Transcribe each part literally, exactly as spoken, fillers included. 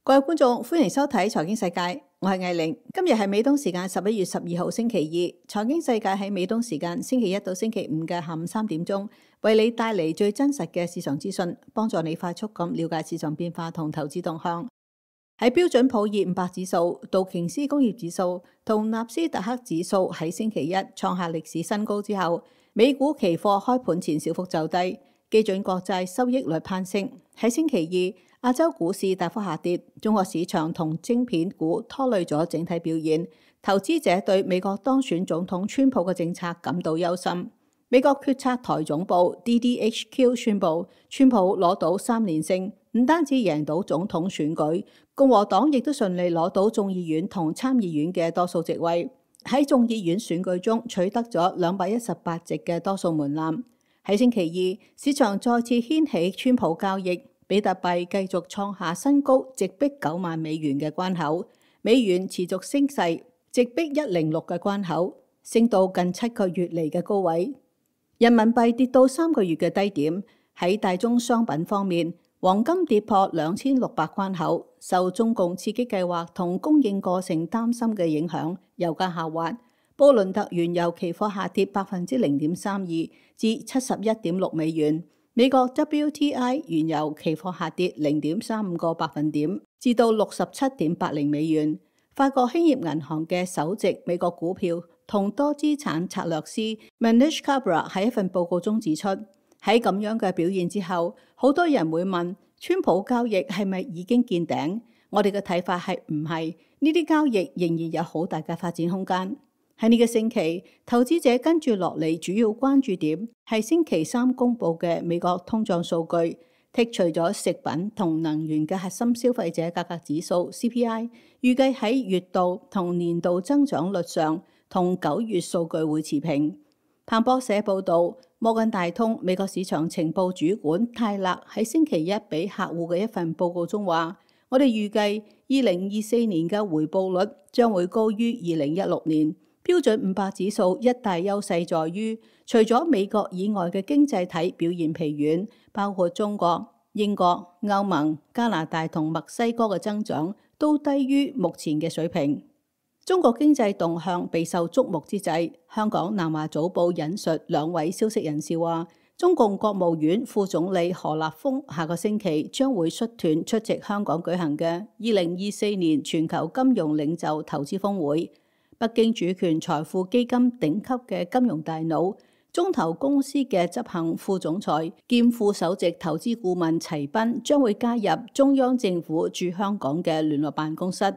各位觀眾，歡迎收睇財經世界，我係艾玲。今日係美東時間十一月十二號星期二，財經世界喺美東時間星期一到星期五嘅下午三點鐘，為你帶嚟最真實嘅市場資訊，幫助你快速咁了解市場變化同投資動向。喺標準普爾五百指數、道瓊斯工業指數同納斯達克指數喺星期一創下歷史新高之後，美股期貨開盤前小幅走低，基準國債收益率攀升。喺星期二，亞洲股市大幅下跌，中國市場同晶片股拖累咗整體表現。投資者對美國當選總統川普嘅政策感到憂心。美國決策台總部 D D H Q 宣布，川普攞到三連勝，唔單止贏到總統選舉，共和黨亦都順利攞到眾議院同參議院嘅多數席位。喺眾議院選舉中取得咗兩百一十八席嘅多數門檻。喺星期二，市場再次掀起川普交易。比特幣繼續創下新高，直逼九萬美元嘅關口。美元持續升勢，直逼一零六嘅關口，升到近七個月嚟嘅高位。人民幣跌到三個月嘅低點。喺大宗商品方面，黃金跌破兩千六百關口，受中共刺激計劃同供應過剩擔心嘅影響，油價下滑。布倫特原油期貨下跌百分之零點三二，至七十一點六美元。美國 W T I 原油期貨下跌零點三五個百分點，至到六十七點八零美元。法國興業銀行嘅首席美國股票同多資產策略師 Manish Kabra 喺一份報告中指出，喺咁樣嘅表現之後，好多人會問川普交易係咪已經見頂？我哋嘅睇法係唔係，呢啲交易仍然有好大嘅發展空間。喺呢個星期，投資者跟住落嚟主要關注點係星期三公佈嘅美國通脹數據，剔除咗食品同能源嘅核心消費者價格指數 C P I， 預計喺月度同年度增長率上同九月數據會持平。彭博社報導，摩根大通美國市場情報主管泰勒喺星期一俾客戶嘅一份報告中話：我哋預計二零二四年嘅回報率將會高於二零一六年。標準五百指數一大優勢在於，除咗美國以外嘅經濟體表現疲軟，包括中國、英國、歐盟、加拿大同墨西哥嘅增長都低於目前嘅水平。中國經濟動向備受矚目之際，香港南華早報引述兩位消息人士話，中共國務院副總理何立峰下個星期將會率團出席香港舉行嘅二零二四年全球金融領袖投資峰會。北京主權財富基金頂級嘅金融大腦中投公司嘅執行副總裁兼副首席投資顧問齊斌將會加入中央政府駐香港嘅聯絡辦公室。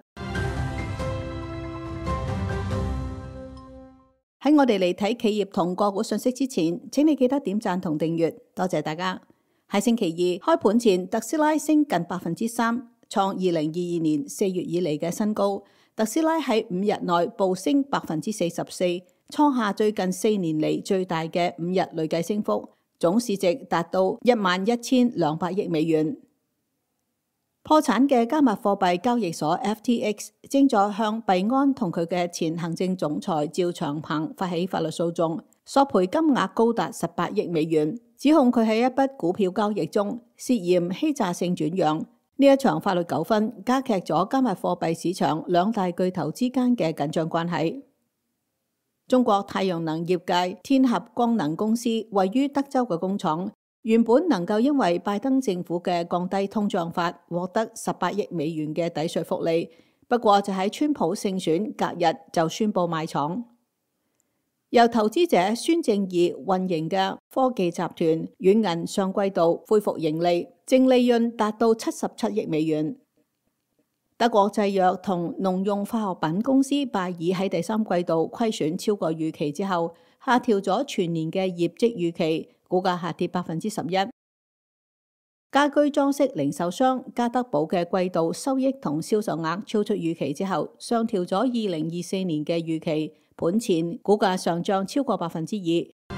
喺我哋嚟睇企業同個股信息之前，請你記得點讚同訂閱，多謝大家。喺星期二開盤前，特斯拉升近百分之三，創二零二二年四月以嚟嘅新高。特斯拉喺五日內暴升百分之四十四，創下最近四年嚟最大嘅五日累計升幅，總市值達到一萬一千兩百億美元。破產嘅加密貨幣交易所 F T X 正在向幣安同佢嘅前行政總裁趙長鵬發起法律訴訟，索賠金額高達十八億美元，指控佢喺一筆股票交易中涉嫌欺詐性轉讓。呢一場法律糾紛加劇咗加密貨幣市場兩大巨頭之間嘅緊張關係。中國太陽能業界天合光能公司位於德州嘅工廠，原本能夠因為拜登政府嘅降低通脹法獲得十八億美元嘅抵稅福利，不過就喺川普勝選隔日就宣布賣廠。由投資者孫正義運營嘅科技集團軟銀上季度恢復盈利，淨利潤達到七十七億美元。德國製藥同農用化學品公司拜耳喺第三季度虧損超過預期之後，下調咗全年嘅業績預期，股價下跌百分之十一。家居裝飾零售商家得寶嘅季度收益同銷售額超出預期之後，上調咗二零二四年嘅預期。盤前股價上漲超過百分之二。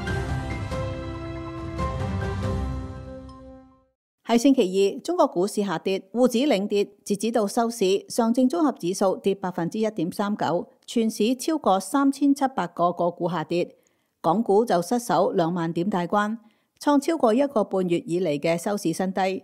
喺星期二，中國股市下跌，滬指領跌，截止到收市，上證綜合指數跌百分之一點三九，全市超過三千七百個個股下跌。港股就失守兩萬點大關，創超過一個半月以嚟嘅收市新低。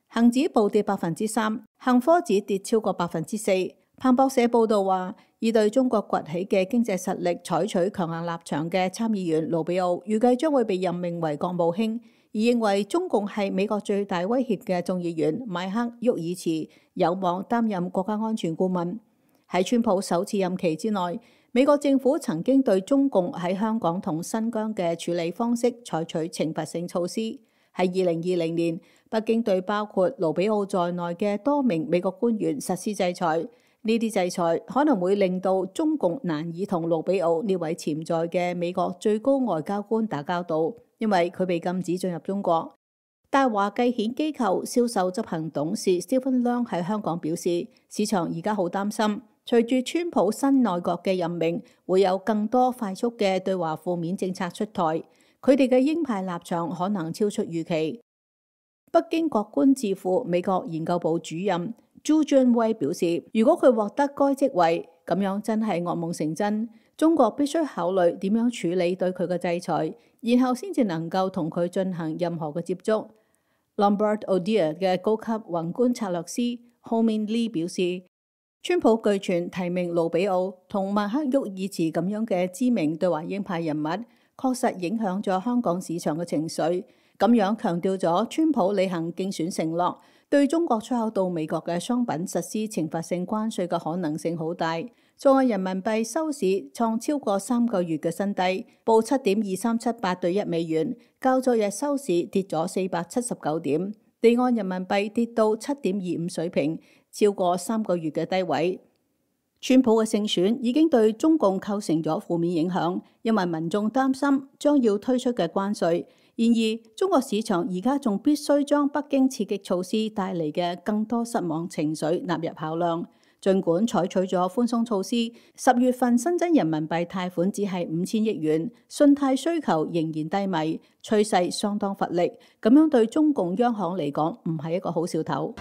恒指暴跌百分之三，恒科指跌超過百分之四。彭博社報道話，已對中國崛起嘅經濟實力採取強硬立場嘅參議員盧比奧預計將會被任命為國務卿，而認為中共係美國最大威脅嘅眾議員邁克·沃爾茨有望擔任國家安全顧問。喺川普首次任期之內，美國政府曾經對中共喺香港同新疆嘅處理方式採取懲罰性措施。喺二零二零年，北京對包括盧比奧在內嘅多名美國官員實施制裁。呢啲制裁可能會令到中共難以同盧比奧呢位潛在嘅美國最高外交官打交道，因為佢被禁止進入中國。大華繼險機構銷售執行董事 Stephen Leung 喺香港表示，市場而家好擔心，隨住川普新內閣嘅任命，會有更多快速嘅對華負面政策出台，佢哋嘅鷹派立場可能超出預期。北京國關智庫美國研究部主任朱俊威表示，如果佢獲得該職位，咁樣真係噩夢成真。中國必須考慮點樣處理對佢嘅制裁，然後先至能夠同佢進行任何嘅接觸。Lombard Odier 嘅高級宏觀策略師 Ho-Min Lee 表示，川普據傳提名盧比奧同邁克·沃爾茨咁樣嘅知名對華鷹派人物，確實影響咗香港市場嘅情緒。咁樣強調咗川普履行競選承諾，對中國出口到美國嘅商品實施懲罰性關稅嘅可能性好大。在岸人民幣收市創超過三個月嘅新低，報七點二三七八對一美元，較昨日收市跌咗四百七十九點。離岸人民幣跌到七點二五水平，超過三個月嘅低位。川普嘅勝選已經對中共構成咗負面影響，因為民眾擔心將要推出嘅關稅。然而，中國市場而家仲必須將北京刺激措施帶嚟嘅更多失望情緒納入考量。儘管採取咗寬鬆措施，十月份新增人民幣貸款只係五千億元，信貸需求仍然低迷，趨勢相當乏力。咁樣對中共央行嚟講唔係一個好兆頭。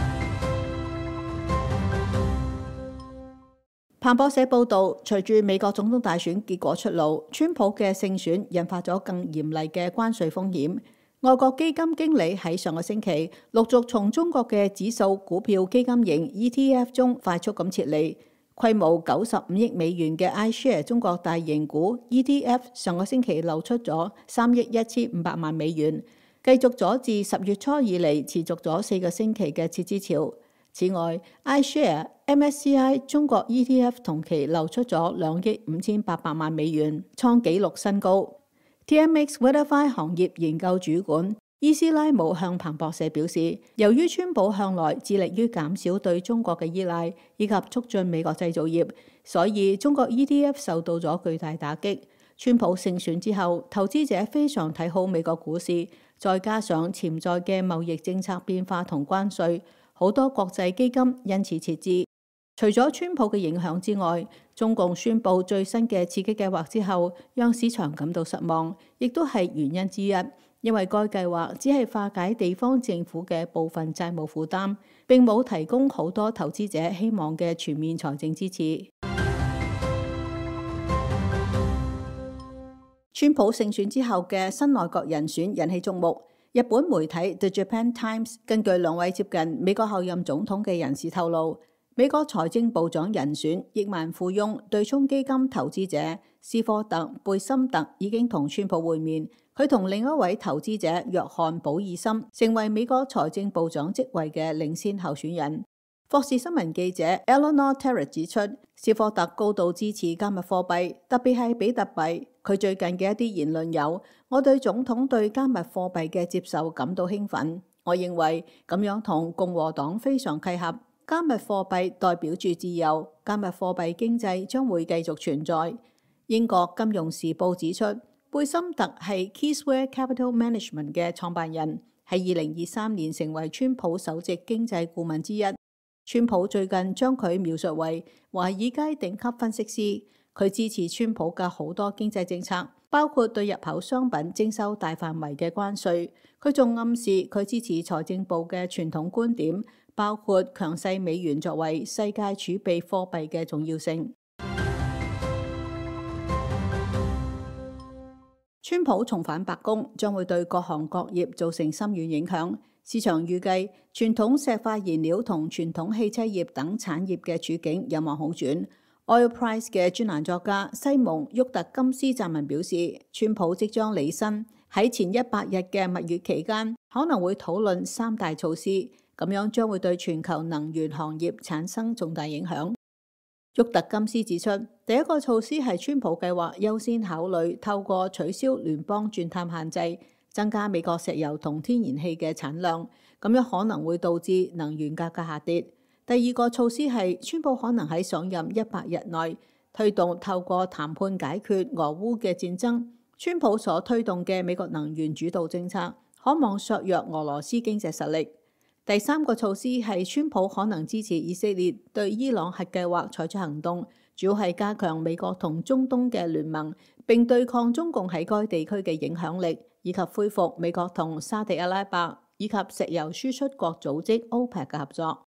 彭博社報導，隨住美國總統大選結果出爐，川普嘅勝選引發咗更嚴厲嘅關稅風險。外國基金經理喺上個星期陸續從中國嘅指數股票基金型 E T F 中快速咁撤離。規模九十五億美元嘅 iShare 中國大型股 E T F 上個星期流出咗三億一千五百萬美元，繼續咗自十月初以嚟持續咗四個星期嘅撤資潮。此外 iShare M S C I 中國 E T F 同期流出咗兩億五千八百萬美元，創紀錄新高。T M X Verify 行業研究主管伊斯拉姆向彭博社表示，由於川普向來致力於減少對中國嘅依賴，以及促進美國製造業，所以中國 E T F 受到咗巨大打擊。川普勝選之後，投資者非常睇好美國股市，再加上潛在嘅貿易政策變化同關稅，好多國際基金因此撤資。除咗川普嘅影響之外，中共宣布最新嘅刺激計劃之後，讓市場感到失望，亦都係原因之一。因為該計劃只係化解地方政府嘅部分債務負擔，並冇提供好多投資者希望嘅全面財政支持。川普勝選之後嘅新內閣人選引起矚目。日本媒體 The Japan Times 根據兩位接近美國後任總統嘅人士透露，美國財政部長人選億萬富翁對沖基金投資者斯科特貝森特已經同川普會面，佢同另一位投資者約翰保爾森成為美國財政部長職位嘅領先候選人。霍士新聞記者 Eleanor Terrett 指出，斯科特高度支持加密貨幣，特別係比特幣。佢最近嘅一啲言論有：我對總統對加密貨幣嘅接受感到興奮。我認為咁樣同共和黨非常契合。加密貨幣代表住自由，加密貨幣經濟將會繼續存在。英國金融時報指出，貝森特係 Keysware Capital Management 嘅創辦人，喺二零二三年成為川普首席經濟顧問之一。川普最近將佢描述為華爾街頂級分析師，佢支持川普嘅好多經濟政策，包括對入口商品徵收大範圍嘅關稅。佢仲暗示佢支持財政部嘅傳統觀點，包括強勢美元作為世界儲備貨幣嘅重要性。川普重返白宮將會對各行各業造成深遠影響。 市場預計傳統石化燃料同傳統汽車業等產業嘅處境有望好轉。Oil Price 嘅專欄作家西蒙·沃特金斯撰文表示，川普即將履新，喺前一百日嘅蜜月期間可能會討論三大措施，咁樣將會對全球能源行業產生重大影響。沃特金斯指出，第一個措施係川普計劃優先考慮透過取消聯邦鑽探限制，增加美國石油同天然氣嘅產量，咁樣可能會導致能源價格下跌。第二個措施係川普可能喺上任一百日內推動透過談判解決俄烏嘅戰爭。川普所推動嘅美國能源主導政策，可望削弱俄羅斯經濟實力。第三個措施係川普可能支持以色列對伊朗核計劃採取行動，主要係加強美國同中東嘅聯盟，並對抗中共喺該地區嘅影響力，以及恢復美國同沙地阿拉伯以及石油輸出國組織 OPEC 嘅合作。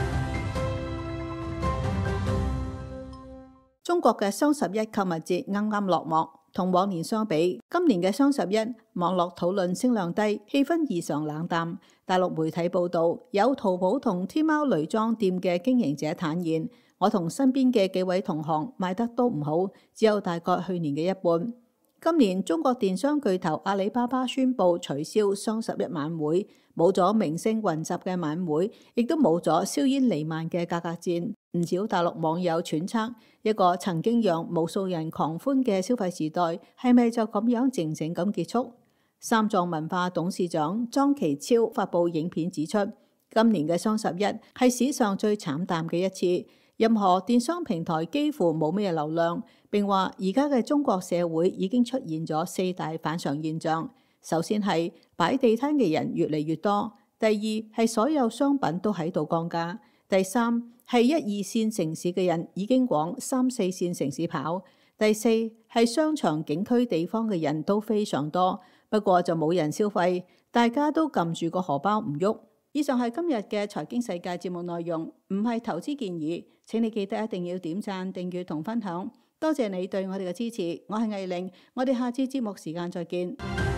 中國嘅雙十一購物節啱啱落幕，同往年相比，今年嘅雙十一網絡討論聲量低，氣氛異常冷淡。大陸媒體報道，有淘寶同天貓女裝店嘅經營者坦言，我同身邊嘅幾位同行賣得都唔好，只有大概去年嘅一半。今年中國電商巨頭阿里巴巴宣布取消雙十一晚會，冇咗明星雲集嘅晚會，亦都冇咗硝煙彌漫嘅價格戰。唔少大陸網友揣測，一個曾經讓無數人狂歡嘅消費時代，係咪就咁樣靜靜咁結束？三藏文化董事長莊其超發布影片指出，今年嘅雙十一係史上最慘淡嘅一次，任何電商平台幾乎冇咩流量。並話而家嘅中國社會已經出現咗四大反常現象。首先係擺地攤嘅人越嚟越多，第二係所有商品都喺度降價，第三係一二線城市嘅人已經往三四線城市跑，第四係商場景區地方嘅人都非常多，不過就冇人消費，大家都撳住個荷包唔喐。以上係今日嘅財經世界節目內容，唔係投資建議，請你記得一定要點讚、訂閱同分享。多謝你對我哋嘅支持，我係藝玲，我哋下次節目時間再見。